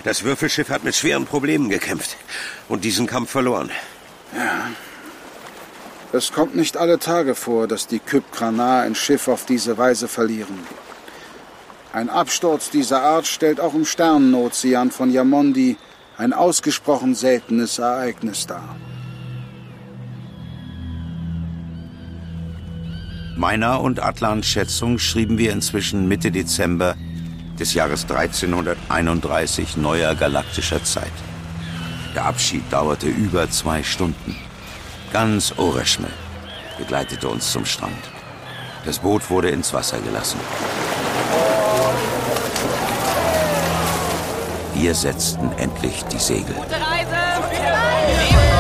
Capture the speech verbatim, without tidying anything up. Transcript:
Das Würfelschiff hat mit schweren Problemen gekämpft und diesen Kampf verloren. Ja. Es kommt nicht alle Tage vor, dass die Kypkranar ein Schiff auf diese Weise verlieren. Ein Absturz dieser Art stellt auch im Sternenozean von Yamondi ein ausgesprochen seltenes Ereignis dar. Meiner und Atlans Schätzung schrieben wir inzwischen Mitte Dezember des Jahres dreizehnhunderteinunddreißig neuer galaktischer Zeit. Der Abschied dauerte über zwei Stunden. Ganz Oreshme begleitete uns zum Strand. Das Boot wurde ins Wasser gelassen. Wir setzten endlich die Segel. Gute Reise!